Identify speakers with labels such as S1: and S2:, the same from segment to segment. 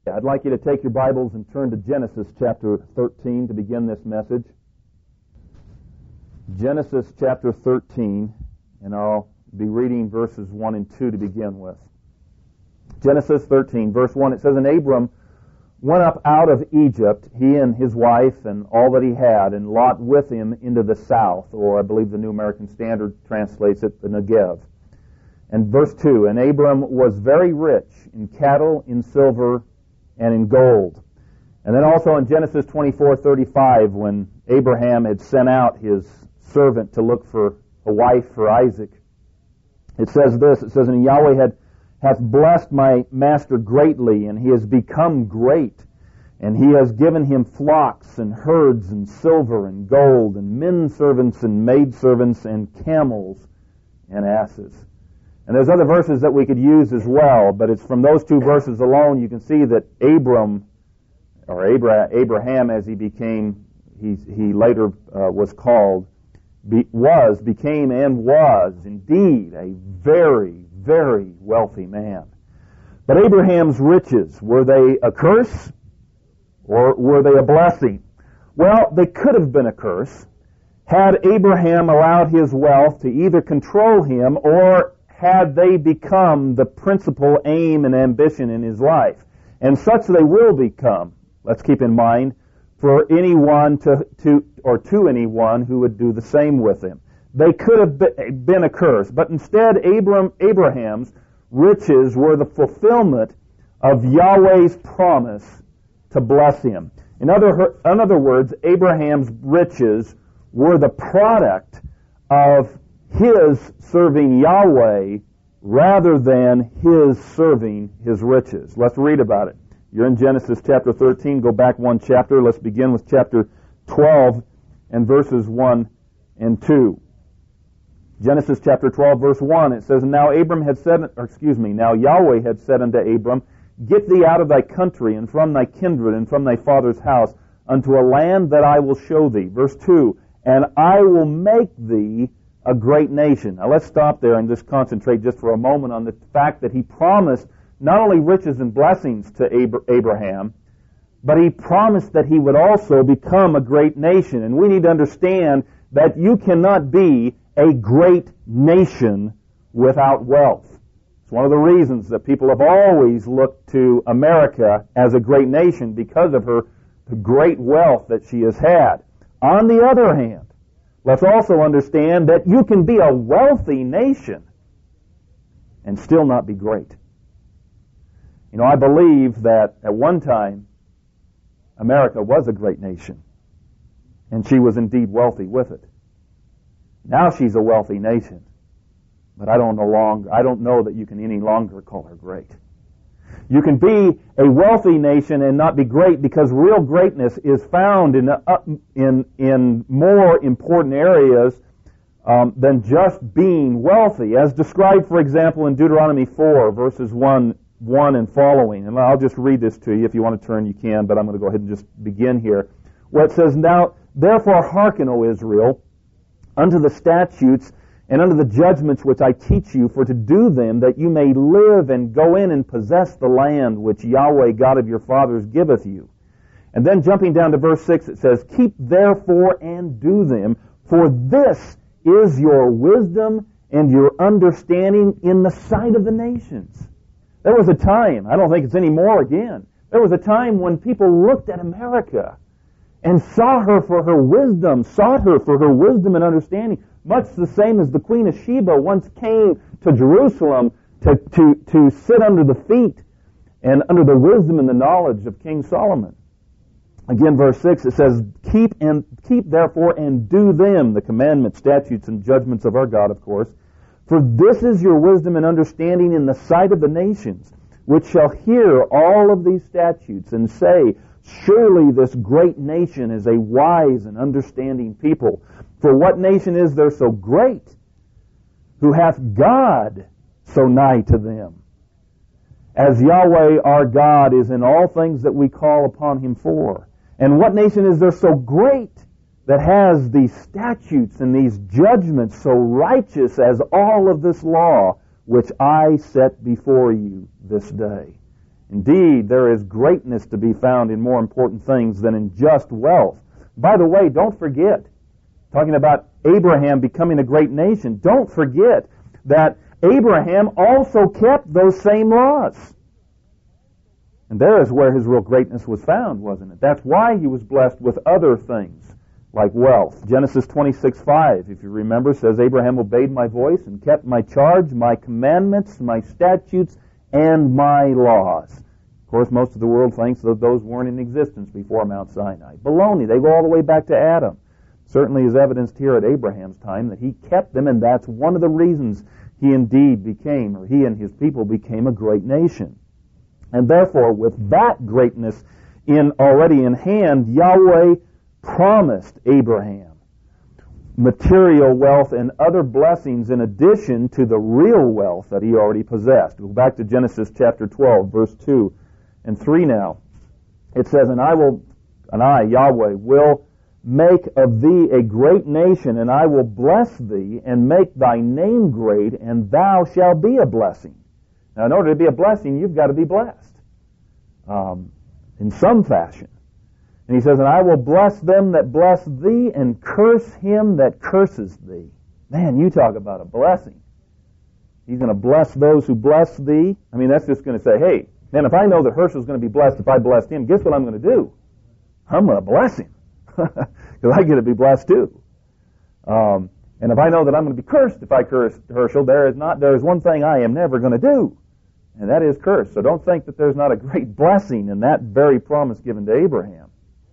S1: I'd like you to take your Bibles and turn to Genesis chapter 13 to begin this message. Genesis chapter 13, and I'll be reading verses 1 and 2 to begin with. Genesis 13, verse 1, it says, "And Abram went up out of Egypt, he and his wife and all that he had, and Lot with him into the south," or I believe the New American Standard translates it, the Negev. And verse 2, "And Abram was very rich in cattle, in silver, and in gold." And then also in Genesis 24:35, when Abraham had sent out his servant to look for a wife for Isaac, it says this, it says, "And Yahweh hath blessed my master greatly, and he has become great, and he has given him flocks and herds and silver and gold and men servants and maid servants and camels and asses." And there's other verses that we could use as well, but it's from those two verses alone you can see that Abraham, as he became, he later was called, became and was indeed a very, very wealthy man. But Abraham's riches, were they a curse or were they a blessing? Well, they could have been a curse had Abraham allowed his wealth to either control him or had they become the principal aim and ambition in his life. And such they will become, let's keep in mind, for anyone to anyone who would do the same with him. They could have been a curse, but instead Abraham's riches were the fulfillment of Yahweh's promise to bless him. In other words, Abraham's riches were the product of his serving Yahweh rather than his serving his riches. Let's read about it. You're in Genesis chapter 13. Go back one chapter. Let's begin with chapter 12 and verses 1 and 2. Genesis chapter 12, verse 1, it says, now Yahweh had said unto Abram, Get thee out of thy country, and from thy kindred, and from thy father's house, unto a land that I will show thee." Verse 2, "And I will make thee a great nation." Now let's stop there and just concentrate just for a moment on the fact that he promised not only riches and blessings to Abraham, but he promised that he would also become a great nation. And we need to understand that you cannot be a great nation without wealth. It's one of the reasons that people have always looked to America as a great nation because of her great wealth that she has had. On the other hand, let's also understand that you can be a wealthy nation and still not be great. You know, I believe that at one time America was a great nation, and she was indeed wealthy with it. Now she's a wealthy nation, but I don't know that you can any longer call her great. You can be a wealthy nation and not be great because real greatness is found in more important areas than just being wealthy, as described, for example, in Deuteronomy 4, verses 1 and following. And I'll just read this to you. If you want to turn, you can, but I'm going to go ahead and just begin here. Where it says, "Now, therefore hearken, O Israel, unto the statutes and unto the judgments which I teach you, for to do them, that you may live and go in and possess the land which Yahweh God of your fathers giveth you." And then jumping down to verse 6, it says, "Keep therefore and do them, for this is your wisdom and your understanding in the sight of the nations." There was a time, I don't think it's any more again, there was a time when people looked at America and sought her for her wisdom and understanding, much the same as the Queen of Sheba once came to Jerusalem to sit under the feet and under the wisdom and the knowledge of King Solomon. Again, verse 6, it says, Keep therefore and do them, the commandments, statutes, and judgments of our God, of course, for this is your wisdom and understanding in the sight of the nations, which shall hear all of these statutes and say, Surely this great nation is a wise and understanding people. For what nation is there so great, who hath God so nigh to them? As Yahweh our God is in all things that we call upon him for. And what nation is there so great, that has these statutes and these judgments so righteous as all of this law which I set before you this day? Indeed, there is greatness to be found in more important things than in just wealth. By the way, don't forget, talking about Abraham becoming a great nation, don't forget that Abraham also kept those same laws. And there is where his real greatness was found, wasn't it? That's why he was blessed with other things, like wealth. Genesis 26:5, if you remember, says, Abraham obeyed my voice and kept my charge, my commandments, my statutes, and my laws. Of course, most of the world thinks that those weren't in existence before Mount Sinai. Baloney. They go all the way back to Adam. Certainly is evidenced here at Abraham's time that he kept them, and that's one of the reasons he indeed became, or he and his people became, a great nation. And therefore, with that greatness already in hand, Yahweh promised Abraham material wealth and other blessings in addition to the real wealth that he already possessed. Go back to Genesis chapter 12, verse 2 and 3 now. It says, And I, Yahweh, will make of thee a great nation, and I will bless thee, and make thy name great, and thou shalt be a blessing. Now, in order to be a blessing, you've got to be blessed in some fashion. And he says, And I will bless them that bless thee, and curse him that curses thee. Man, you talk about a blessing. He's going to bless those who bless thee. I mean, that's just going to say, hey, man, if I know that Herschel's going to be blessed if I blessed him, guess what I'm going to do? I'm going to bless him. Because I get to be blessed too. And if I know that I'm going to be cursed if I curse Herschel, there is one thing I am never going to do, and that is curse. So don't think that there's not a great blessing in that very promise given to Abraham.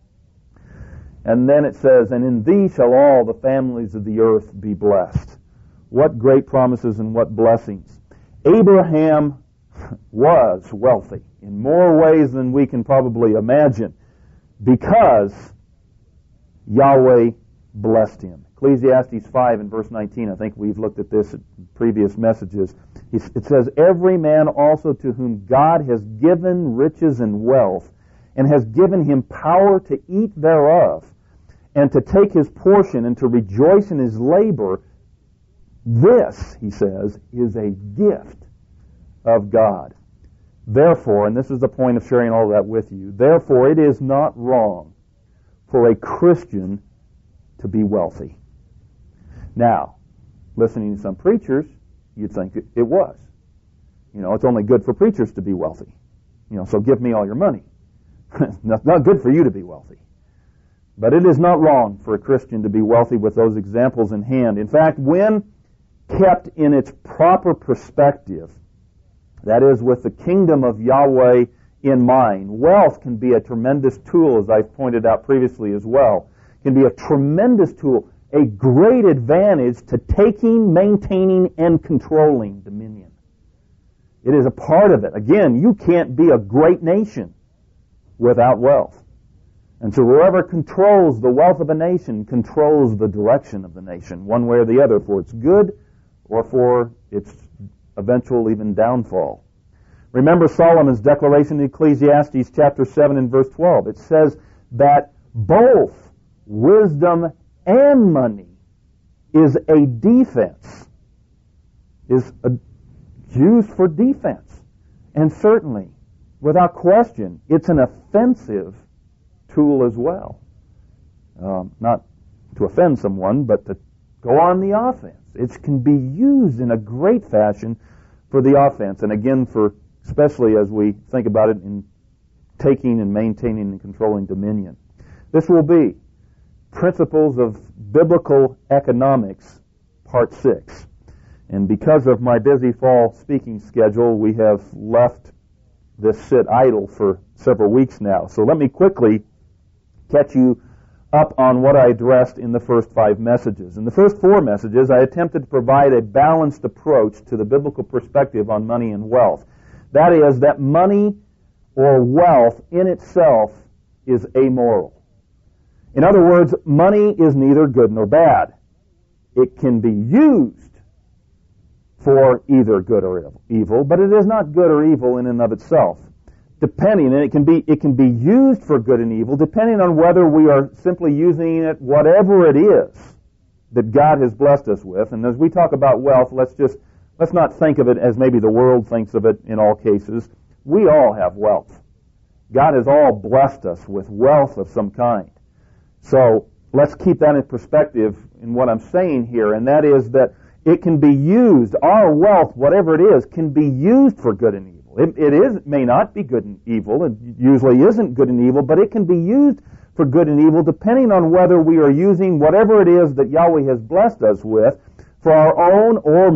S1: And then it says, And in thee shall all the families of the earth be blessed. What great promises and what blessings. Abraham was wealthy in more ways than we can probably imagine because Yahweh blessed him. Ecclesiastes 5 and verse 19, I think we've looked at this in previous messages. It says, Every man also to whom God has given riches and wealth, and has given him power to eat thereof, and to take his portion, and to rejoice in his labor, this, he says, is a gift of God. Therefore, and this is the point of sharing all that with you, therefore it is not wrong for a Christian to be wealthy. Now, listening to some preachers, you'd think it was. You know, it's only good for preachers to be wealthy. You know, so give me all your money. It's not good for you to be wealthy. But it is not wrong for a Christian to be wealthy with those examples in hand. In fact, when kept in its proper perspective, that is, with the kingdom of Yahweh in mind, wealth can be a tremendous tool, as I've pointed out previously as well. It can be a tremendous tool, a great advantage to taking, maintaining, and controlling dominion. It is a part of it. Again, you can't be a great nation without wealth. And so whoever controls the wealth of a nation controls the direction of the nation, one way or the other, for its good or for its eventual even downfall. Remember Solomon's declaration in Ecclesiastes chapter 7 and verse 12. It says that both wisdom and money is a defense, used for defense. And certainly, without question, it's an offensive tool as well. Not to offend someone, but to go on the offense. It can be used in a great fashion for the offense, and again, especially as we think about it in taking and maintaining and controlling dominion. This will be Principles of Biblical Economics, Part 6. And because of my busy fall speaking schedule, we have left this sit idle for several weeks now. So let me quickly catch you up on what I addressed in the first 5 messages. In the first 4 messages, I attempted to provide a balanced approach to the biblical perspective on money and wealth. That is, that money or wealth in itself is amoral. In other words, money is neither good nor bad. It can be used for either good or evil, but it is not good or evil in and of itself. Depending, and it can be used for good and evil, depending on whether we are simply using it, whatever it is that God has blessed us with. And as we talk about wealth, let's not think of it as maybe the world thinks of it in all cases. we all have wealth. God has all blessed us with wealth of some kind. So let's keep that in perspective in what I'm saying here, and that is that it can be used, our wealth, whatever it is, can be used for good and evil. It may not be good and evil, it usually isn't good and evil, but it can be used for good and evil depending on whether we are using whatever it is that Yahweh has blessed us with for our own or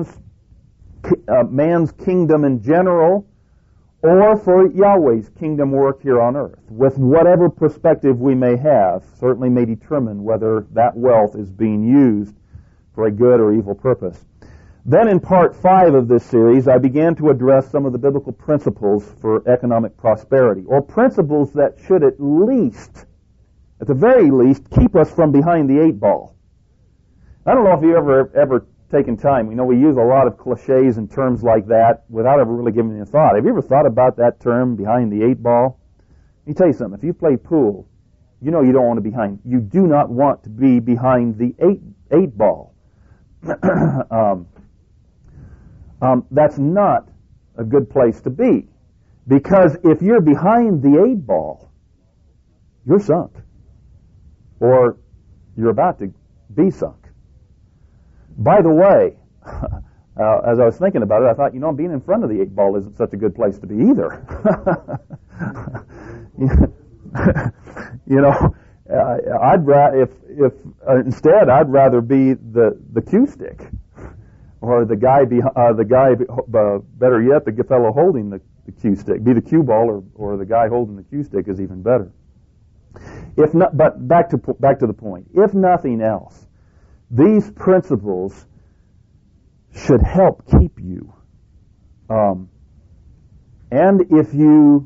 S1: man's kingdom in general, or for Yahweh's kingdom work here on earth. With whatever perspective we may have, certainly may determine whether that wealth is being used for a good or evil purpose. Then in part 5 of this series, I began to address some of the biblical principles for economic prosperity, or principles that should at the very least, keep us from behind the 8 ball. I don't know if you ever taken time. We use a lot of cliches and terms like that without ever really giving it a thought. Have you ever thought about that term, behind the 8 ball? Let me tell you something. If you play pool, you don't want to be behind. You do not want to be behind the 8 ball. That's not a good place to be, because if you're behind the 8 ball, you're sunk, or you're about to be sunk. By the way, as I was thinking about it, I thought, being in front of the 8 ball isn't such a good place to be either. Instead I'd rather be the cue stick, or the guy better yet, the fellow holding the cue stick. Be the cue ball, or the guy holding the cue stick is even better. If not, but back to the point. If nothing else, these principles should help keep you. And if you,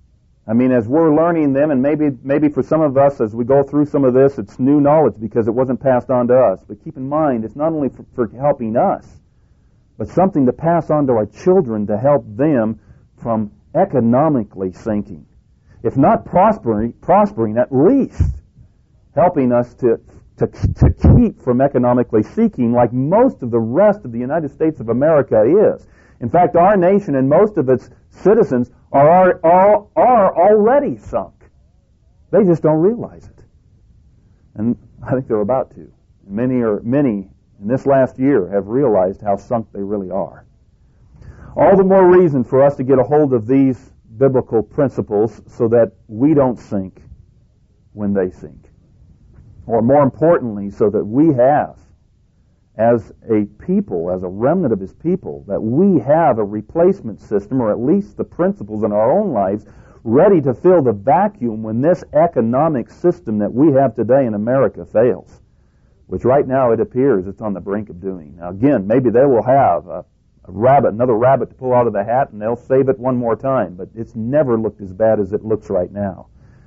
S1: as we're learning them, and maybe for some of us as we go through some of this, it's new knowledge because it wasn't passed on to us. But keep in mind, it's not only for helping us, but something to pass on to our children to help them from economically sinking. If not prospering, at least helping us to keep from economically seeking, like most of the rest of the United States of America is. In fact, our nation and most of its citizens are already sunk. They just don't realize it. And I think they're about to. Many in this last year have realized how sunk they really are. All the more reason for us to get a hold of these biblical principles so that we don't sink when they sink. Or more importantly, so that we have, as a people, as a remnant of His people, that we have a replacement system, or at least the principles in our own lives, ready to fill the vacuum when this economic system that we have today in America fails, which right now it appears it's on the brink of doing. Now again, maybe they will have another rabbit to pull out of the hat, and they'll save it one more time, but it's never looked as bad as it looks right now.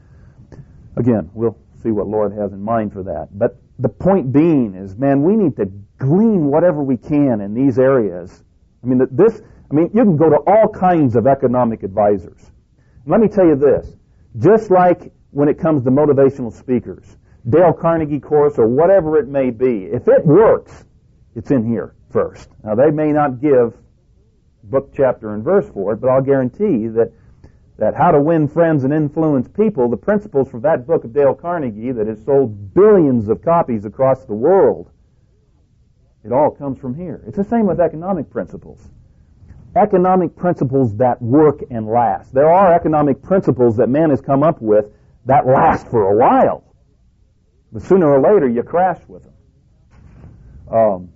S1: Again, we'll see what Lord has in mind for that. But the point being is, we need to glean whatever we can in these areas. You can go to all kinds of economic advisors. And let me tell you this, just like when it comes to motivational speakers, Dale Carnegie course or whatever it may be, if it works, it's in here first. Now, they may not give book, chapter, and verse for it, but I'll guarantee that How to Win Friends and Influence People, the principles from that book of Dale Carnegie that has sold billions of copies across the world, it all comes from here. It's the same with economic principles. Economic principles that work and last. There are economic principles that man has come up with that last for a while, but sooner or later you crash with them.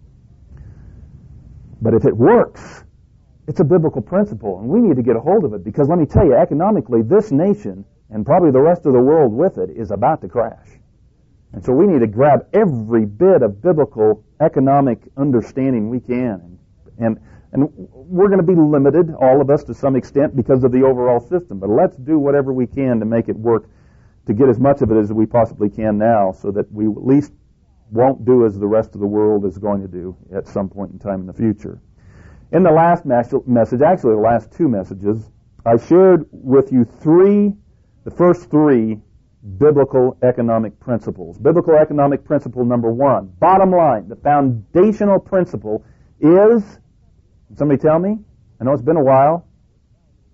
S1: But if it works, it's a biblical principle, and we need to get a hold of it, because let me tell you, economically, this nation, and probably the rest of the world with it, is about to crash. And so we need to grab every bit of biblical economic understanding we can. And we're going to be limited, all of us, to some extent because of the overall system. But let's do whatever we can to make it work, to get as much of it as we possibly can now, so that we at least won't do as the rest of the world is going to do at some point in time in the future. In the last message, actually the last 2 messages, I shared with you the first 3 biblical economic principles. Biblical economic principle number 1, bottom line, the foundational principle is, somebody tell me? I know it's been a while.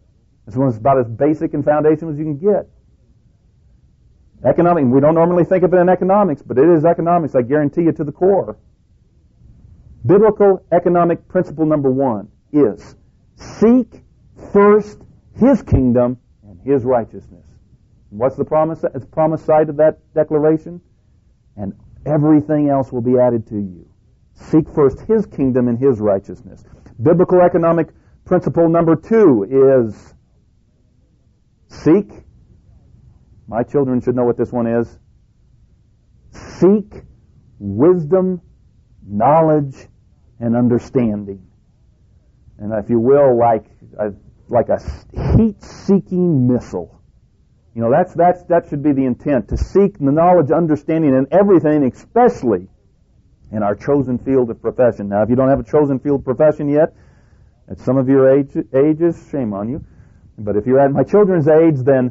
S1: This one's about as basic and foundational as you can get. Economic, we don't normally think of it in economics, but it is economics, I guarantee you, to the core. Biblical economic principle number 1 is seek first His kingdom and His righteousness. What's the promise side of that declaration? And everything else will be added to you. Seek first His kingdom and His righteousness. Biblical economic principle number 2 is seek. My children should know what this one is. Seek wisdom, knowledge, and understanding. And if you will, like a heat-seeking missile. You know, that should be the intent, to seek the knowledge, understanding, and everything, especially in our chosen field of profession. Now, if you don't have a chosen field of profession yet, at some of your ages, shame on you. But if you're at my children's age, then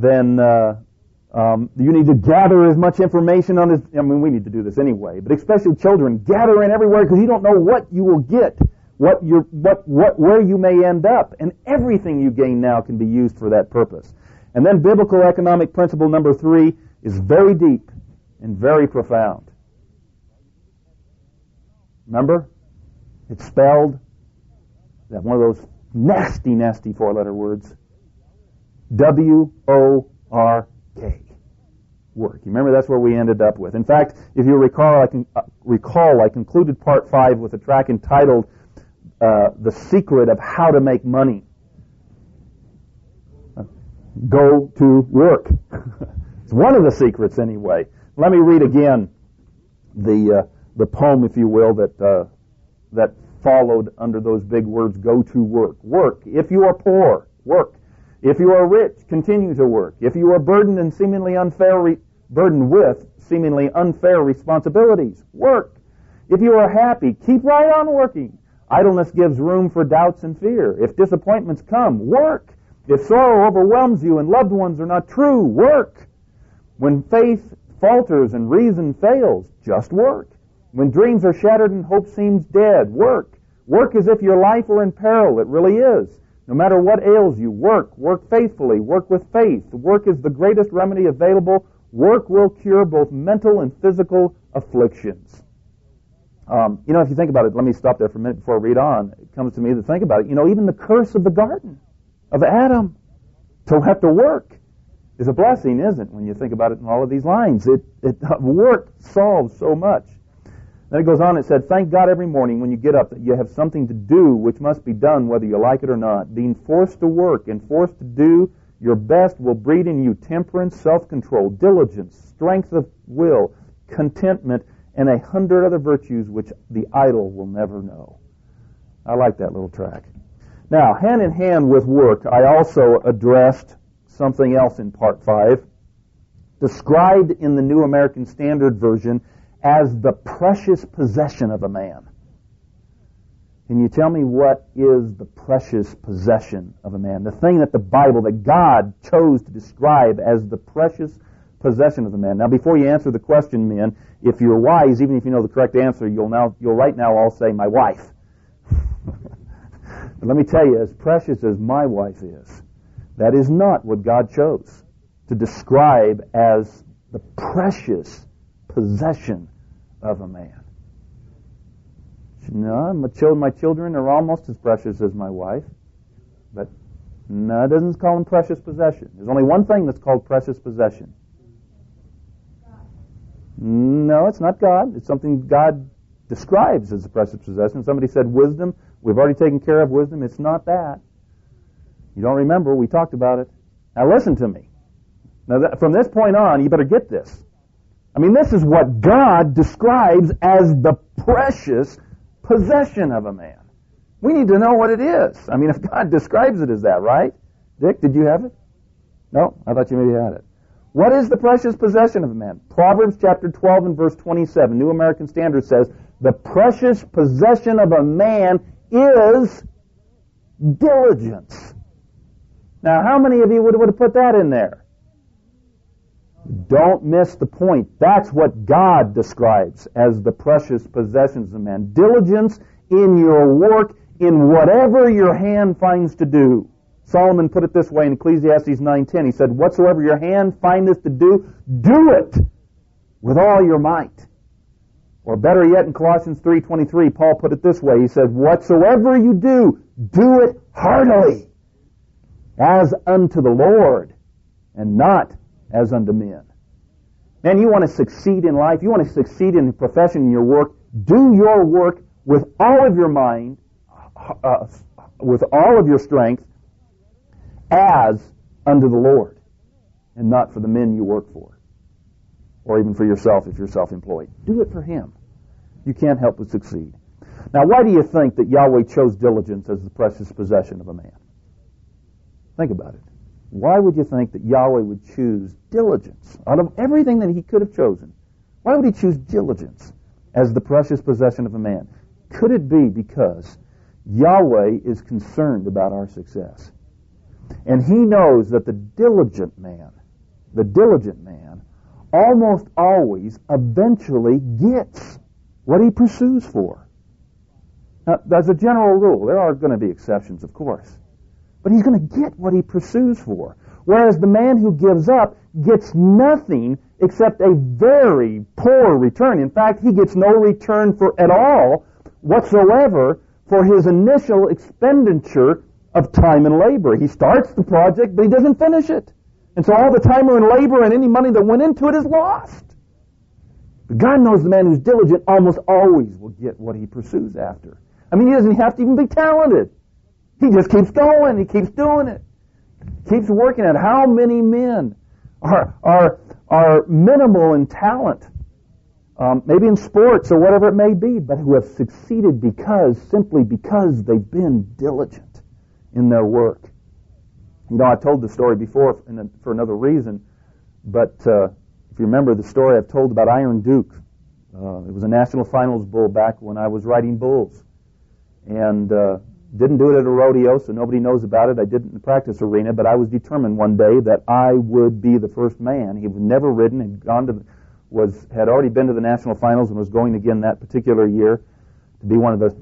S1: you need to gather as much information on this. I mean, we need to do this anyway, but especially children, gather in everywhere, because you don't know what you will get, where you may end up, and everything you gain now can be used for that purpose. And then biblical economic principle number 3 is very deep and very profound. Remember? It's spelled, that one of those nasty, nasty 4-letter words, W-O-R-K. Work. You remember that's where we ended up with. In fact, if you recall, I concluded part 5 with a track entitled The Secret of How to Make Money. Go to work. It's one of the secrets anyway. Let me read again the poem, if you will, that followed under those big words, go to work. Work. If you are poor, work. If you are rich, continue to work. If you are burdened with seemingly unfair responsibilities, work. If you are happy, keep right on working. Idleness gives room for doubts and fear. If disappointments come, work. If sorrow overwhelms you and loved ones are not true, work. When faith falters and reason fails, just work. When dreams are shattered and hope seems dead, work. Work as if your life were in peril. It really is. No matter what ails you, work. Work faithfully. Work with faith. Work is the greatest remedy available. Work will cure both mental and physical afflictions. If you think about it, let me stop there for a minute before I read on. It comes to me to think about it. Even the curse of the garden of Adam to have to work is a blessing, isn't it? When you think about it in all of these lines, work solves so much. Then it goes on, it said, thank God every morning when you get up that you have something to do which must be done whether you like it or not. Being forced to work and forced to do your best will breed in you temperance, self-control, diligence, strength of will, contentment, and 100 other virtues which the idle will never know. I like that little track. Now, hand in hand with work, I also addressed something else in Part 5, described in the New American Standard Version as the precious possession of a man. Can you tell me what is the precious possession of a man? The thing that the Bible, that God chose to describe as the precious possession of a man. Now, before you answer the question, men, if you're wise, even if you know the correct answer, you'll right now all say, my wife. But let me tell you, as precious as my wife is, that is not what God chose to describe as the precious possession of a man. No, my children are almost as precious as my wife, but no, it doesn't call them precious possession. There's only one thing that's called precious possession. No, it's not God. It's something God describes as a precious possession. Somebody said wisdom. We've already taken care of wisdom. It's not that. You don't remember? We talked about it. Now listen to me. Now from this point on, you better get this. I mean, this is what God describes as the precious possession of a man. We need to know what it is. I mean, if God describes it as that, right? Dick, did you have it? No? I thought you maybe had it. What is the precious possession of a man? Proverbs chapter 12 and verse 27, New American Standard says, the precious possession of a man is diligence. Now, how many of you would have put that in there? Don't miss the point. That's what God describes as the precious possessions of man. Diligence in your work, in whatever your hand finds to do. Solomon put it this way in Ecclesiastes 9:10. He said, "Whatsoever your hand findeth to do, do it with all your might." Or better yet, in Colossians 3:23, Paul put it this way. He said, "Whatsoever you do, do it heartily, as unto the Lord, and not as unto men." Man, you want to succeed in life, you want to succeed in your profession, in your work, do your work with all of your mind, with all of your strength, as unto the Lord, and not for the men you work for, or even for yourself if you're self-employed. Do it for Him. You can't help but succeed. Now, why do you think that Yahweh chose diligence as the precious possession of a man? Think about it. Why would you think that Yahweh would choose diligence out of everything that He could have chosen? Why would He choose diligence as the precious possession of a man? Could it be because Yahweh is concerned about our success? And He knows that the diligent man, almost always eventually gets what he pursues for. Now, as a general rule, there are going to be exceptions, of course. But he's going to get what he pursues for. Whereas the man who gives up gets nothing except a very poor return. In fact, he gets no return at all whatsoever for his initial expenditure of time and labor. He starts the project, but he doesn't finish it. And so all the time and labor and any money that went into it is lost. But God knows the man who's diligent almost always will get what he pursues after. I mean, he doesn't have to even be talented. He just keeps going. He keeps doing it. Keeps working at it. How many men are minimal in talent, maybe in sports or whatever it may be, but who have succeeded simply because they've been diligent in their work? You know, I've told the story before for another reason, but if you remember the story I've told about Iron Duke, it was a national finals bull back when I was riding bulls. And didn't do it at a rodeo, so nobody knows about it. I did it in the practice arena, but I was determined one day that I would be the first man. He was never ridden, had already been to the national finals and was going again that particular year to be one of the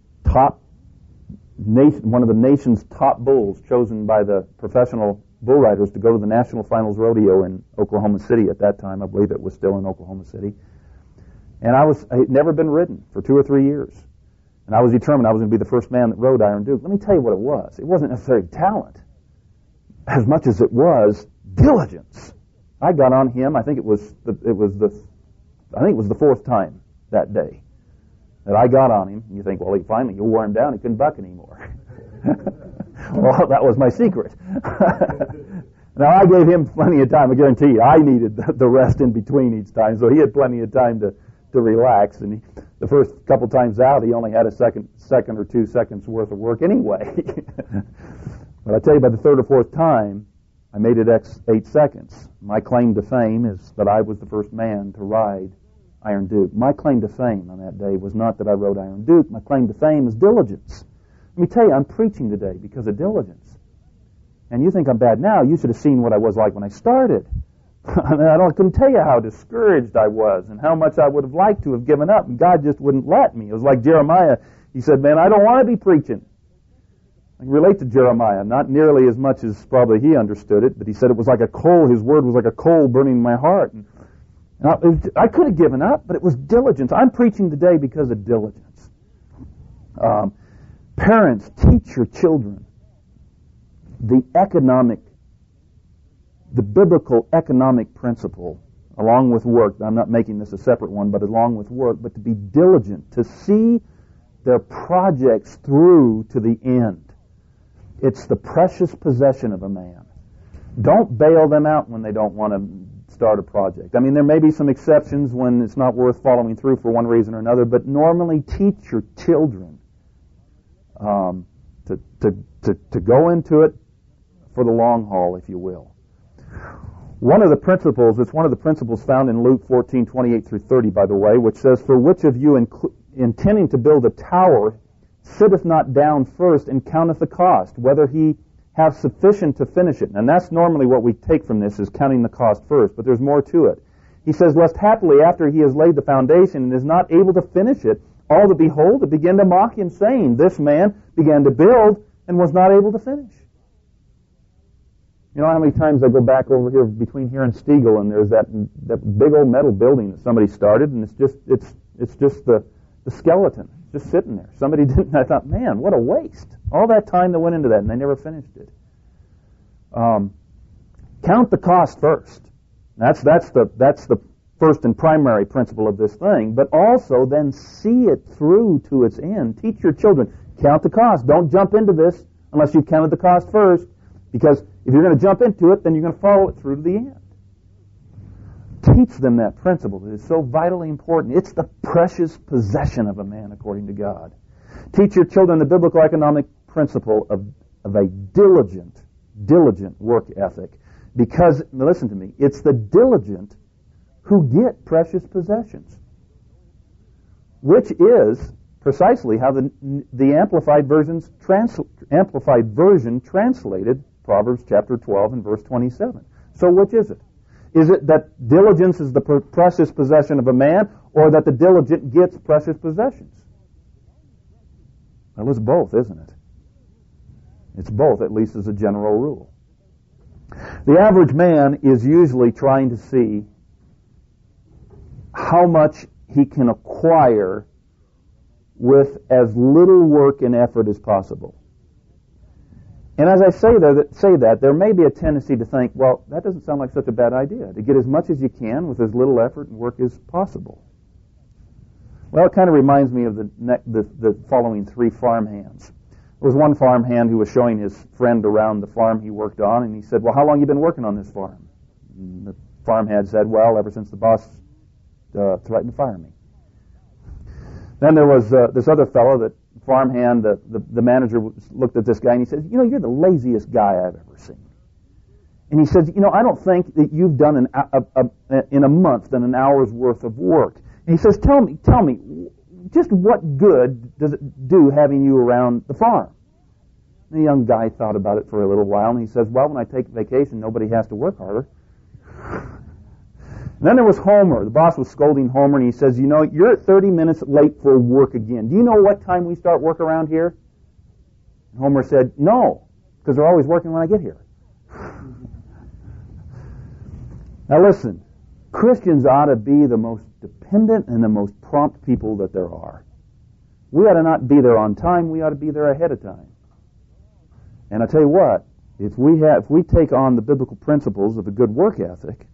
S1: nation's top bulls chosen by the professional bull riders to go to the national finals rodeo in Oklahoma City at that time. I believe it was still in Oklahoma City. And I had never been ridden for 2 or 3 years. And I was determined I was going to be the first man that rode Iron Duke. Let me tell you what it was. It wasn't necessarily talent as much as it was diligence. I got on him. I think it was the 4th time that day that I got on him. And you think, well, finally you wore him down. He couldn't buck anymore. Well, that was my secret. Now, I gave him plenty of time. I guarantee you, I needed the rest in between each time, so he had plenty of time to relax. And the first couple times out, he only had a second or 2 seconds worth of work anyway. But I tell you, by the 3rd or 4th time, I made it 8 seconds. My claim to fame is that I was the first man to ride Iron Duke. My claim to fame on that day was not that I rode Iron Duke. My claim to fame is diligence. Let me tell you, I'm preaching today because of diligence. And you think I'm bad now. You should have seen what I was like when I started. I couldn't tell you how discouraged I was and how much I would have liked to have given up, and God just wouldn't let me. It was like Jeremiah. He said, man, I don't want to be preaching. I can relate to Jeremiah, not nearly as much as probably he understood it, but he said it was like a coal. His word was like a coal burning in my heart. And I could have given up, but it was diligence. I'm preaching today because of diligence. Parents, teach your children the biblical economic principle, along with work. I'm not making this a separate one, but along with work, but to be diligent, to see their projects through to the end. It's the precious possession of a man. Don't bail them out when they don't want to start a project. I mean, there may be some exceptions when it's not worth following through for one reason or another, but normally teach your children to go into it for the long haul, if you will. One of the principles found in Luke 14:28 through 30, by the way, which says, "For which of you intending to build a tower sitteth not down first and counteth the cost, whether he have sufficient to finish it?" And that's normally what we take from this, is counting the cost first, but there's more to it. He says, "Lest happily after he has laid the foundation and is not able to finish it, all that behold it begin to mock him, saying, This man began to build and was not able to finish." You know how many times I go back over here between here and Stiegel, and there's that big old metal building that somebody started, and it's just the skeleton just sitting there. Somebody didn't. I thought, man, what a waste! All that time that went into that, and they never finished it. Count the cost first. That's the first and primary principle of this thing. But also then see it through to its end. Teach your children, count the cost. Don't jump into this unless you've counted the cost first, because if you're going to jump into it, then you're going to follow it through to the end. Teach them that principle that is so vitally important. It's the precious possession of a man according to God. Teach your children the biblical economic principle of a diligent work ethic. Because, listen to me, it's the diligent who get precious possessions, which is precisely how the Amplified Version translated Proverbs chapter 12 and verse 27. So which is it? Is it that diligence is the precious possession of a man, or that the diligent gets precious possessions? Well, it's both, isn't it? It's both, at least as a general rule. The average man is usually trying to see how much he can acquire with as little work and effort as possible. And as I say that, there may be a tendency to think, well, that doesn't sound like such a bad idea, to get as much as you can with as little effort and work as possible. Well, it kind of reminds me of the following three farmhands. There was one farmhand who was showing his friend around the farm he worked on, and he said, well, how long have you been working on this farm? And the farmhand said, well, ever since the boss threatened to fire me. Then there was this other fellow, that farmhand, the manager looked at this guy and he said, you know, you're the laziest guy I've ever seen. And he said, you know, I don't think that you've done in a month done an hour's worth of work. And he says, tell me, just what good does it do having you around the farm? And the young guy thought about it for a little while, and he says, well, when I take vacation, nobody has to work harder. And then there was Homer. The boss was scolding Homer, and he says, you know, you're 30 minutes late for work again. Do you know what time we start work around here? And Homer said, no, because they're always working when I get here. Now listen, Christians ought to be the most dependent and the most prompt people that there are. We ought to not be there on time, we ought to be there ahead of time. And I tell you what, if we take on the biblical principles of a good work ethic,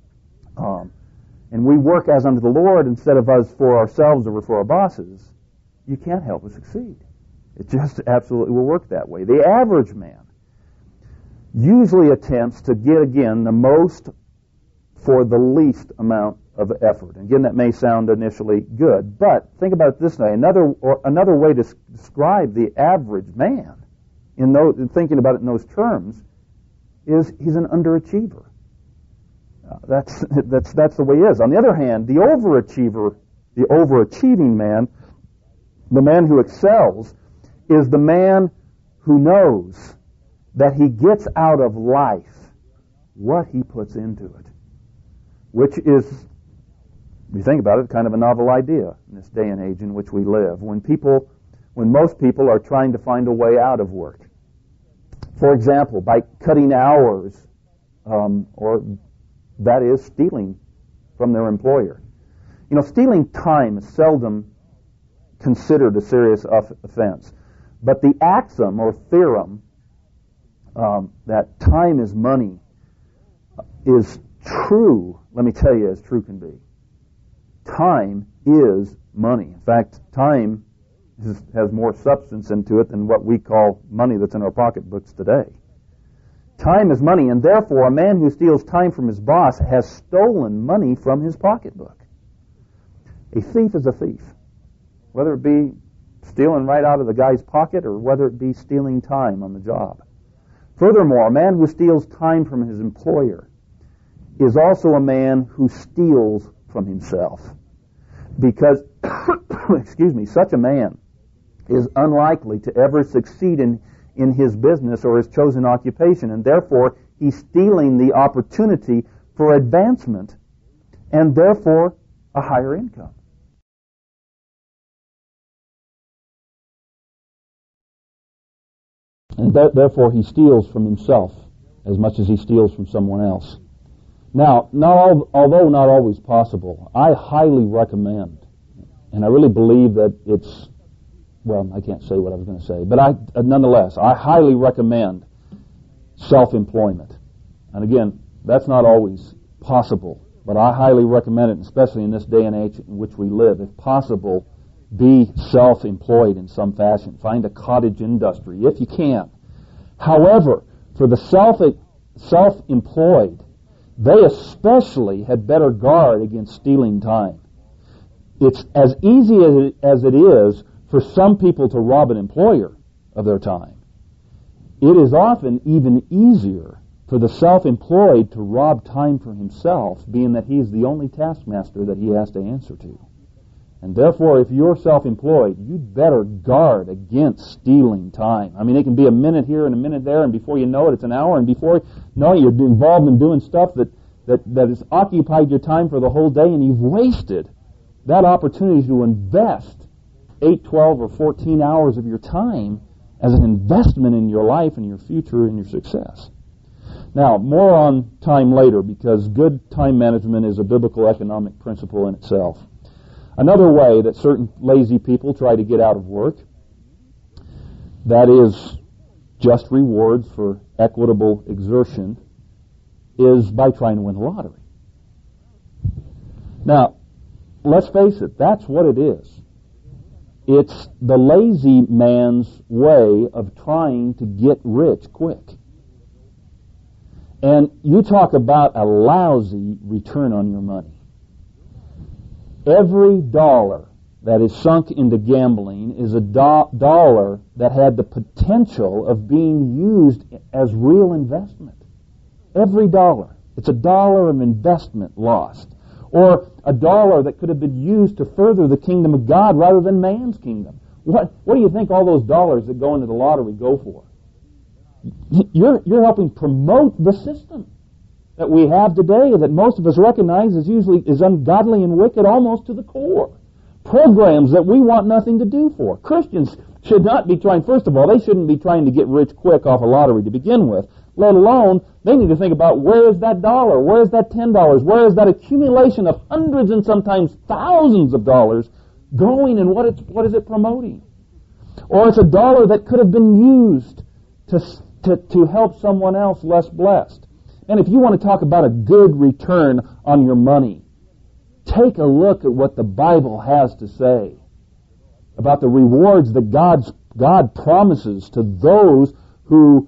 S1: and we work as unto the Lord instead of us for ourselves or for our bosses, you can't help but succeed. It just absolutely will work that way. The average man usually attempts to get, again, the most for the least amount of effort. And again, that may sound initially good, but think about it this way. Another way to describe the average man, in thinking about it in those terms, is he's an underachiever. That's the way he is. On the other hand, the overachiever, the overachieving man, the man who excels, is the man who knows that he gets out of life what he puts into it, which is, if you think about it, kind of a novel idea in this day and age in which we live, when most people are trying to find a way out of work. For example, by cutting hours, or that is, stealing from their employer. You know, stealing time is seldom considered a serious offense. But the axiom or theorem that time is money is true, let me tell you, as true can be. Time is money. In fact, time has more substance into it than what we call money that's in our pocketbooks today. Time is money, and therefore a man who steals time from his boss has stolen money from his pocketbook. A thief is a thief, whether it be stealing right out of the guy's pocket or whether it be stealing time on the job. Furthermore, a man who steals time from his employer is also a man who steals from himself. Because, such a man is unlikely to ever succeed in his business or his chosen occupation, and therefore he's stealing the opportunity for advancement and therefore a higher income. And therefore he steals from himself
S2: as much as he steals from someone else. Now, although not always possible, I highly recommend, and I really believe that it's, well, I can't say what I was going to say, but nonetheless, I highly recommend self-employment. And again, that's not always possible, but I highly recommend it, especially in this day and age in which we live. If possible, be self-employed in some fashion. Find a cottage industry, if you can. However, for the self-employed, they especially had better guard against stealing time. It's as easy as it is for some people to rob an employer of their time. It is often even easier for the self-employed to rob time for himself, being that he's the only taskmaster that he has to answer to. And therefore, if you're self-employed, you'd better guard against stealing time. I mean, it can be a minute here and a minute there, and before you know it, it's an hour, and before you know it, you're involved in doing stuff that has occupied your time for the whole day, and you've wasted that opportunity to invest 8, 12, or 14 hours of your time as an investment in your life and your future and your success. Now, more on time later, because good time management is a biblical economic principle in itself. Another way that certain lazy people try to get out of work, that is just rewards for equitable exertion, is by trying to win the lottery. Now, let's face it, that's what it is. It's the lazy man's way of trying to get rich quick. And you talk about a lousy return on your money. Every dollar that is sunk into gambling is a dollar that had the potential of being used as real investment. Every dollar. It's a dollar of investment lost. Or a dollar that could have been used to further the kingdom of God rather than man's kingdom. What do you think all those dollars that go into the lottery go for? You're helping promote the system that we have today, that most of us recognize is ungodly and wicked almost to the core. Programs that we want nothing to do for. Christians should not be trying, first of all, they shouldn't be trying to get rich quick off a lottery to begin with, let alone they need to think about where is that dollar, where is that $10, where is that accumulation of hundreds and sometimes thousands of dollars going, and what is it promoting? Or it's a dollar that could have been used to help someone else less blessed. And if you want to talk about a good return on your money, take a look at what the Bible has to say about the rewards that God promises to those who,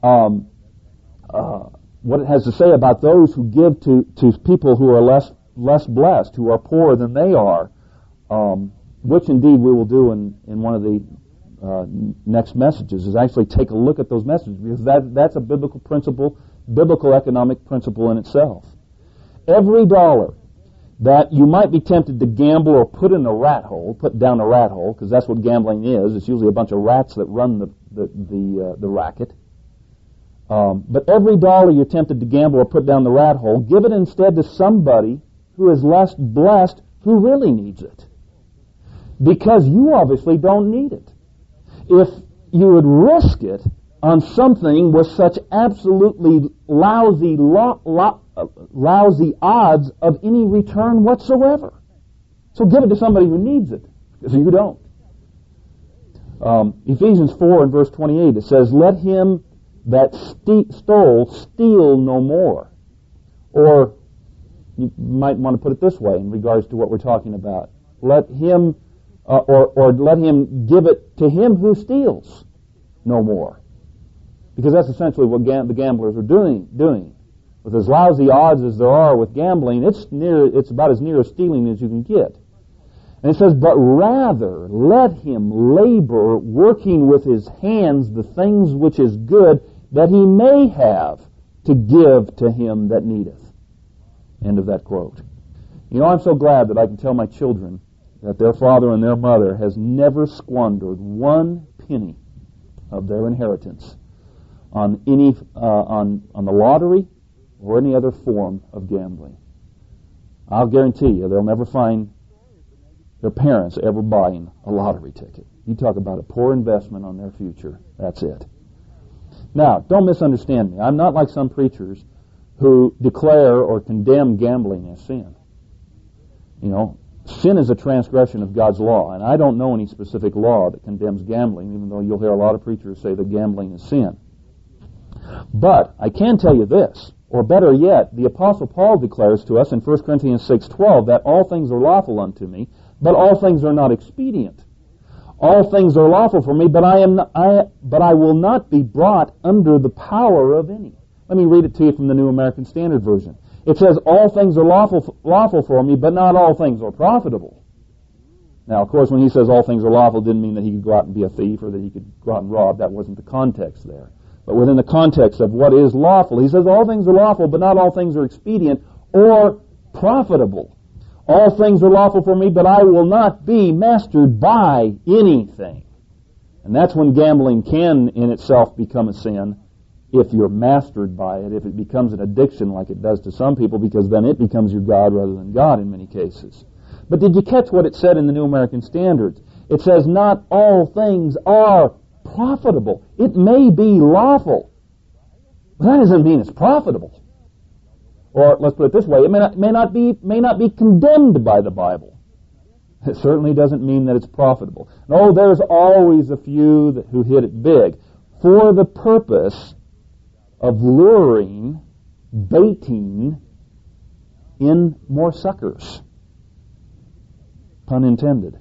S2: what it has to say about those who give to people who are less blessed, who are poorer than they are, which indeed we will do in one of the next messages, is actually take a look at those messages, because that's a biblical principle, biblical economic principle in itself. Every dollar that you might be tempted to gamble or put down a rat hole, because that's what gambling is. It's usually a bunch of rats that run the racket. But every dollar you're tempted to gamble or put down the rat hole, give it instead to somebody who is less blessed, who really needs it. Because you obviously don't need it. If you would risk it on something with such absolutely lousy odds of any return whatsoever. So give it to somebody who needs it, because you don't. Ephesians 4 and verse 28, it says, "Let him that stole steal no more." Or you might want to put it this way in regards to what we're talking about. Let him, or let him give it to him who steals no more. Because that's essentially what the gamblers are doing. With as lousy odds as there are with gambling, it's about as near as stealing as you can get. And it says, "But rather let him labor, working with his hands the things which is good, that he may have to give to him that needeth." End of that quote. You know, I'm so glad that I can tell my children that their father and their mother has never squandered one penny of their inheritance on any on the lottery or any other form of gambling. I'll guarantee you they'll never find their parents ever buying a lottery ticket. You talk about a poor investment on their future. That's it. Now, don't misunderstand me. I'm not like some preachers who declare or condemn gambling as sin. You know, sin is a transgression of God's law, and I don't know any specific law that condemns gambling, even though you'll hear a lot of preachers say that gambling is sin. But I can tell you this, or better yet, the Apostle Paul declares to us in 1 Corinthians 6:12 that all things are lawful unto me, but all things are not expedient. All things are lawful for me, but I will not be brought under the power of any. Let me read it to you from the New American Standard Version. It says, all things are lawful for me, but not all things are profitable. Now, of course, when he says all things are lawful, it didn't mean that he could go out and be a thief or that he could go out and rob. That wasn't the context there. But within the context of what is lawful, he says all things are lawful, but not all things are expedient or profitable. All things are lawful for me, but I will not be mastered by anything. And that's when gambling can in itself become a sin, if you're mastered by it, if it becomes an addiction like it does to some people, because then it becomes your God rather than God in many cases. But did you catch what it said in the New American Standard? It says not all things are profitable. It may be lawful, but that doesn't mean it's profitable. Or let's put it this way, it may not be condemned by the Bible. It certainly doesn't mean that it's profitable. No, there's always a few who hit it big for the purpose of luring, baiting in more suckers. Pun intended.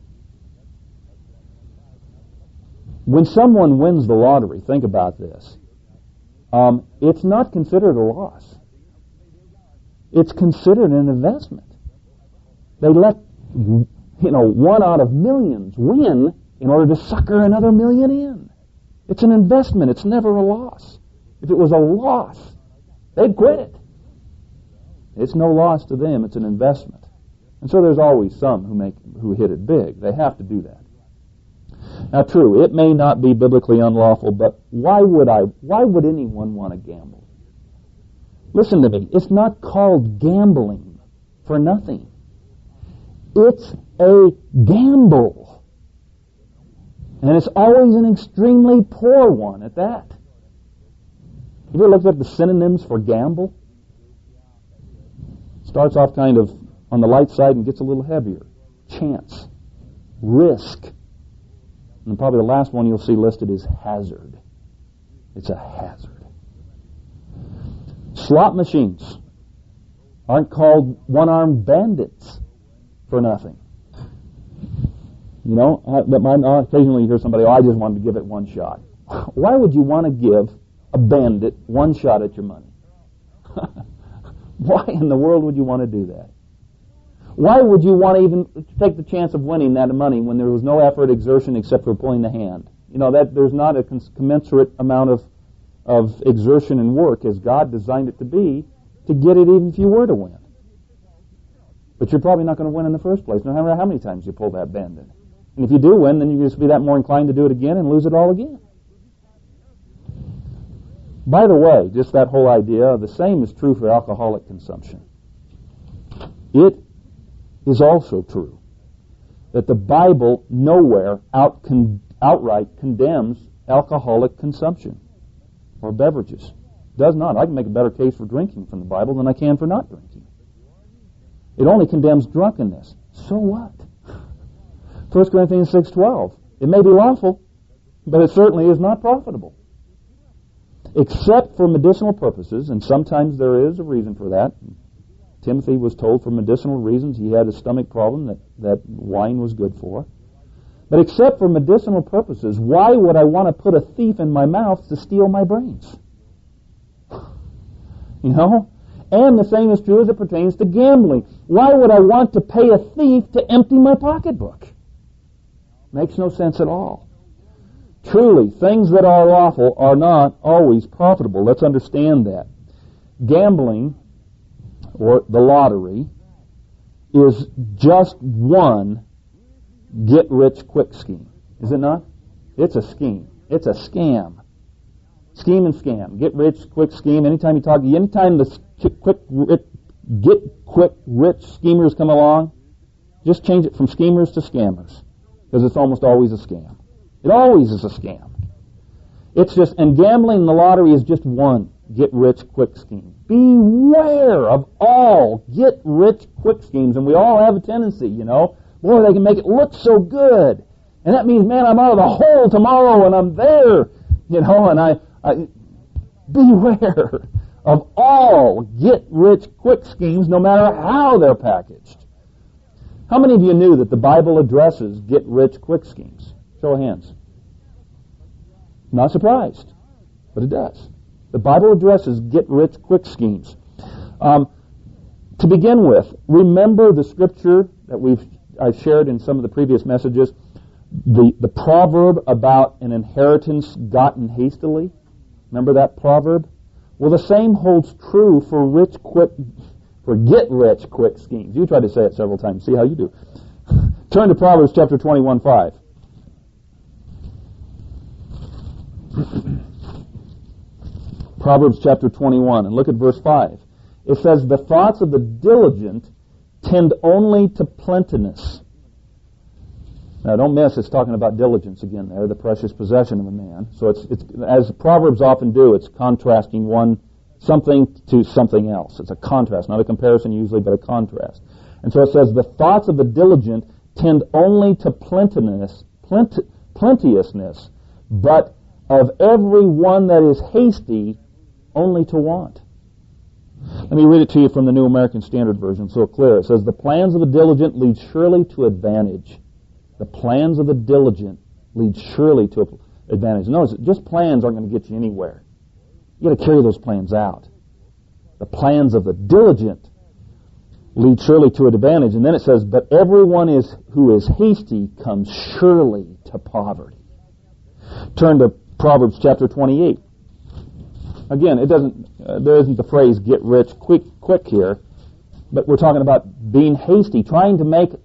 S2: When someone wins the lottery, think about this. It's not considered a loss. It's considered an investment. They let, one out of millions win in order to sucker another million in. It's an investment. It's never a loss. If it was a loss, they'd quit it. It's no loss to them. It's an investment. And so there's always some who hit it big. They have to do that. Now, true, it may not be biblically unlawful, but why would anyone want to gamble? Listen to me. It's not called gambling for nothing. It's a gamble. And it's always an extremely poor one at that. Have you ever looked at the synonyms for gamble? Starts off kind of on the light side and gets a little heavier. Chance. Risk. And probably the last one you'll see listed is hazard. It's a hazard. Slot machines aren't called one-armed bandits for nothing. Occasionally you hear somebody, I just wanted to give it one shot. Why would you want to give a bandit one shot at your money? Why in the world would you want to do that? Why would you want to even take the chance of winning that money when there was no effort, exertion, except for pulling the hand? That there's not a commensurate amount of exertion and work as God designed it to be to get it even if you were to win. But you're probably not going to win in the first place, no matter how many times you pull that bandit. And if you do win, then you're just be that more inclined to do it again and lose it all again. By the way, just that whole idea, the same is true for alcoholic consumption. It is also true that the Bible nowhere outright condemns alcoholic consumption or beverages. Does not. I can make a better case for drinking from the Bible than I can for not drinking. It only condemns drunkenness. So what? 1 Corinthians 6:12. It may be lawful, but it certainly is not profitable. Except for medicinal purposes, and sometimes there is a reason for that. Timothy was told for medicinal reasons he had a stomach problem that wine was good for. But except for medicinal purposes, why would I want to put a thief in my mouth to steal my brains? And the same is true as it pertains to gambling. Why would I want to pay a thief to empty my pocketbook? Makes no sense at all. Truly, things that are lawful are not always profitable. Let's understand that. Gambling, or the lottery, is just one get-rich-quick scheme. Is it not? It's a scheme. It's a scam. Scheme and scam. Get-rich-quick scheme. Anytime the get-quick-rich schemers come along, just change it from schemers to scammers, because it's almost always a scam. It always is a scam. It's just, and gambling in the lottery is just one get-rich-quick scheme. Beware of all get-rich-quick schemes, and we all have a tendency, Boy, they can make it look so good. And that means, man, I'm out of the hole tomorrow and I'm there, and I beware of all get-rich-quick schemes, no matter how they're packaged. How many of you knew that the Bible addresses get-rich-quick schemes? Show of hands. Not surprised, but it does. The Bible addresses get-rich-quick schemes. To begin with, remember the scripture that I've shared in some of the previous messages, the proverb about an inheritance gotten hastily. Remember that proverb? Well, the same holds true for get-rich-quick schemes. You try to say it several times. See how you do. Turn to Proverbs chapter 21:5. Proverbs chapter 21, and look at verse 5. It says, the thoughts of the diligent tend only to plentiness. Now don't miss, it's talking about diligence again there, the precious possession of a man. So it's as Proverbs often do, it's contrasting something to something else. It's a contrast, not a comparison usually, but a contrast. And so it says, the thoughts of the diligent tend only to plenteousness, but of every one that is hasty, only to want. Let me read it to you from the New American Standard Version so clear. It says, the plans of the diligent lead surely to advantage. The plans of the diligent lead surely to advantage. Notice, just plans aren't going to get you anywhere. You've got to carry those plans out. The plans of the diligent lead surely to advantage. And then it says, but everyone who is hasty comes surely to poverty. Turn to Proverbs chapter 28. Again, there isn't the phrase get rich quick here, but we're talking about being hasty, trying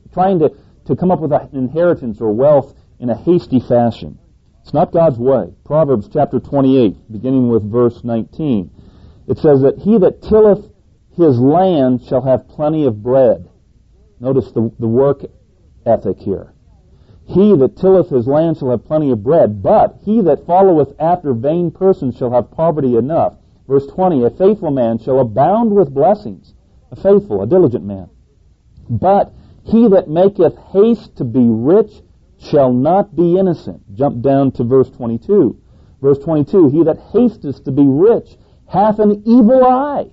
S2: to come up with an inheritance or wealth in a hasty fashion. It's not God's way. Proverbs chapter 28, beginning with verse 19. It says that he that tilleth his land shall have plenty of bread. Notice the work ethic here. He that tilleth his land shall have plenty of bread, but he that followeth after vain persons shall have poverty enough. Verse 20, a faithful man shall abound with blessings. A diligent man. But he that maketh haste to be rich shall not be innocent. Jump down to verse 22. Verse 22, he that hasteth to be rich hath an evil eye,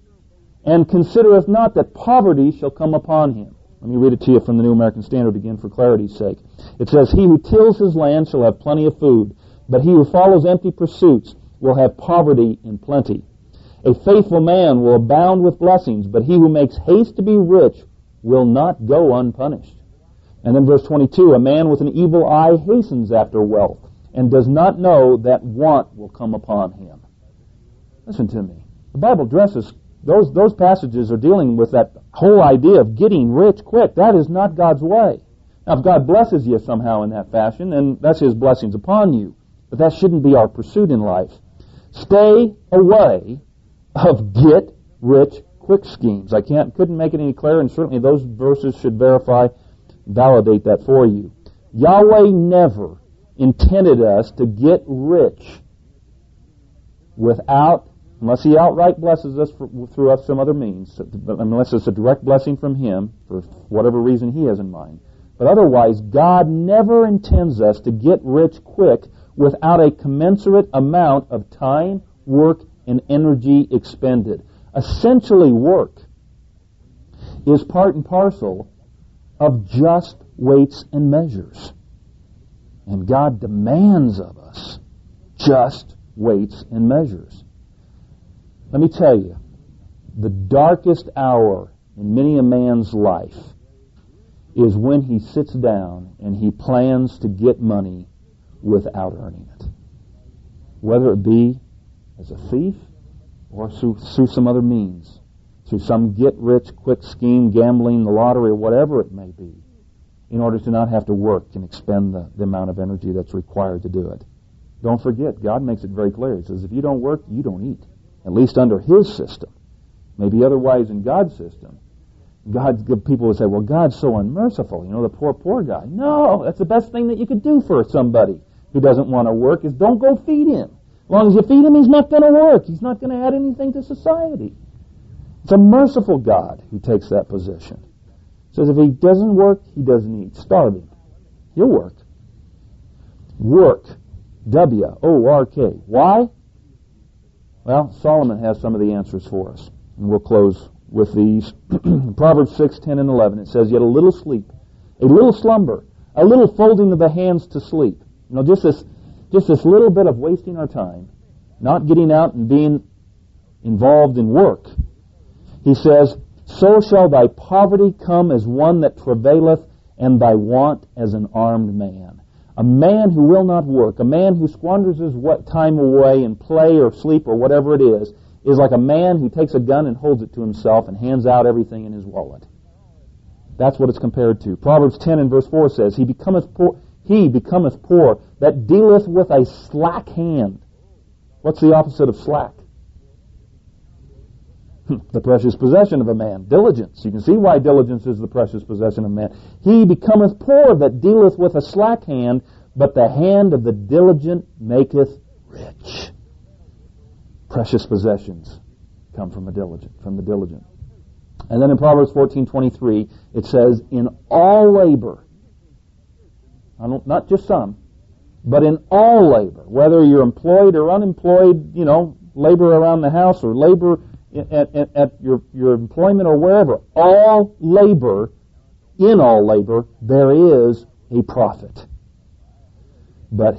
S2: and considereth not that poverty shall come upon him. Let me read it to you from the New American Standard again for clarity's sake. It says, he who tills his land shall have plenty of food, but he who follows empty pursuits will have poverty in plenty. A faithful man will abound with blessings, but he who makes haste to be rich will not go unpunished. And then verse 22, a man with an evil eye hastens after wealth, and does not know that want will come upon him. Listen to me. The Bible addresses those passages are dealing with that whole idea of getting rich quick. That is not God's way. Now, if God blesses you somehow in that fashion, then that's His blessings upon you. But that shouldn't be our pursuit in life. Stay away of get rich quick schemes. I couldn't make it any clearer, and certainly those verses should validate that for you. Yahweh never intended us to get rich unless He outright blesses us through us some other means, unless it's a direct blessing from Him for whatever reason He has in mind. But otherwise, God never intends us to get rich quick without a commensurate amount of time, work, and energy expended. Essentially, work is part and parcel of just weights and measures. And God demands of us just weights and measures. Let me tell you, the darkest hour in many a man's life is when he sits down and he plans to get money without earning it. Whether it be as a thief or through some other means, through some get-rich-quick scheme, gambling, the lottery, or whatever it may be, in order to not have to work and expend the amount of energy that's required to do it. Don't forget, God makes it very clear. He says, if you don't work, you don't eat. At least under His system. Maybe otherwise in God's system. People would say, well, God's so unmerciful. The poor guy. No, that's the best thing that you could do for somebody. who doesn't want to work is don't go feed him. As long as you feed him, he's not going to work. He's not going to add anything to society. It's a merciful God who takes that position. Says if he doesn't work, he doesn't eat. Starve him. He'll work. Work. W-O-R-K. Why? Well, Solomon has some of the answers for us. And we'll close with these. Proverbs 6, 10, and 11. It says, yet a little sleep, a little slumber, a little folding of the hands to sleep. You know, just this little bit of wasting our time, not getting out and being involved in work. He says, so shall thy poverty come as one that travaileth, and thy want as an armed man. A man who will not work, a man who squanders his time away in play or sleep or whatever it is like a man who takes a gun and holds it to himself and hands out everything in his wallet. That's what it's compared to. Proverbs 10 and verse 4 says, He becometh poor that dealeth with a slack hand. What's the opposite of slack? The precious possession of a man. Diligence. You can see why diligence is the precious possession of man. He becometh poor that dealeth with a slack hand, but the hand of the diligent maketh rich. Precious possessions come from the diligent. And then in Proverbs 14:23, it says, in all labor, not just some, but in all labor, whether you're employed or unemployed, labor around the house or labor at your employment or wherever, in all labor, there is a profit. But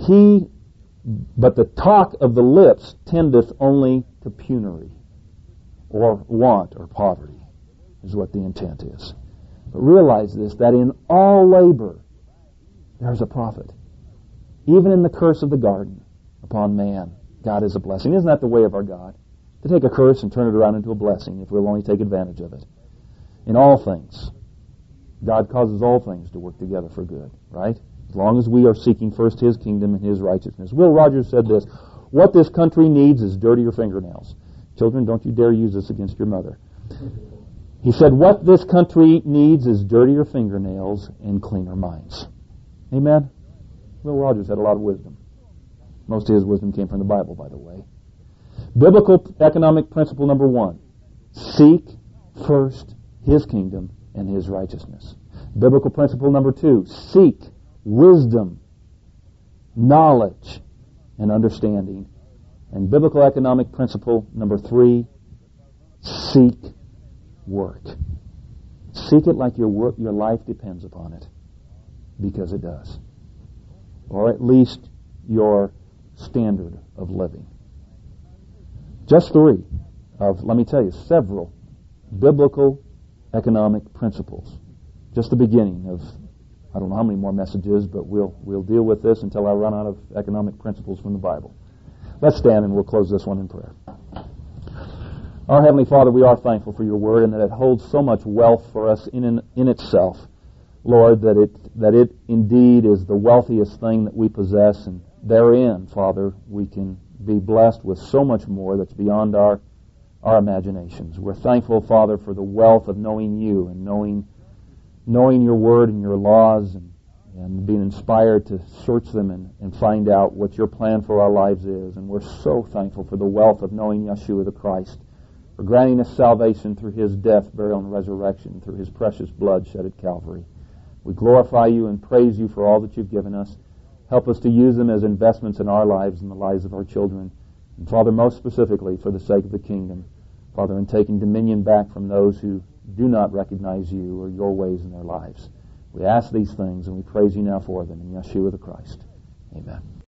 S2: the talk of the lips tendeth only to penury, or want, or poverty, is what the intent is. But realize this, that in all labor, there's a profit. Even in the curse of the garden upon man, God is a blessing. Isn't that the way of our God? To take a curse and turn it around into a blessing if we'll only take advantage of it. In all things, God causes all things to work together for good, right? As long as we are seeking first His kingdom and His righteousness. Will Rogers said this, what this country needs is dirtier fingernails. Children, don't you dare use this against your mother. He said, what this country needs is dirtier fingernails and cleaner minds. Amen? Will Rogers had a lot of wisdom. Most of his wisdom came from the Bible, by the way. Biblical economic principle number 1. Seek first His kingdom and His righteousness. Biblical principle number 2. Seek wisdom, knowledge, and understanding. And biblical economic principle number 3. Seek work. Seek it like your life depends upon it. Because it does. Or at least your standard of living. Just 3 of, let me tell you, several biblical economic principles. Just the beginning of, I don't know how many more messages, but we'll deal with this until I run out of economic principles from the Bible. Let's stand and we'll close this one in prayer. Our Heavenly Father, we are thankful for your word and that it holds so much wealth for us in itself. Lord, that it indeed is the wealthiest thing that we possess, and therein, Father, we can be blessed with so much more that's beyond our imaginations. We're thankful, Father, for the wealth of knowing you and knowing your word and your laws and being inspired to search them and find out what your plan for our lives is. And we're so thankful for the wealth of knowing Yeshua the Christ, for granting us salvation through His death, burial, and resurrection, through His precious blood shed at Calvary. We glorify you and praise you for all that you've given us. Help us to use them as investments in our lives and the lives of our children. And Father, most specifically, for the sake of the kingdom, Father, in taking dominion back from those who do not recognize you or your ways in their lives. We ask these things and we praise you now for them in Yeshua the Christ. Amen.